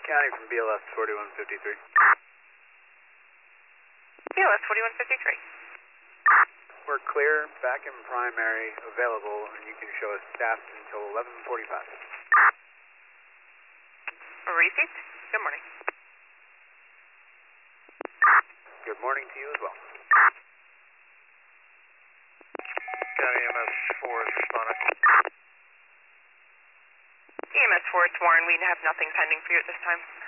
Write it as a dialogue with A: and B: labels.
A: County from BLS 4153.
B: BLS 4153.
A: We're clear, back in primary, available, and you can show us staffed until 11:45.
B: Repeat. Good morning.
A: Good morning to you as well.
C: County EMS 4 is responding.
B: EMS 4, it's Warren. We have nothing pending for you at this time.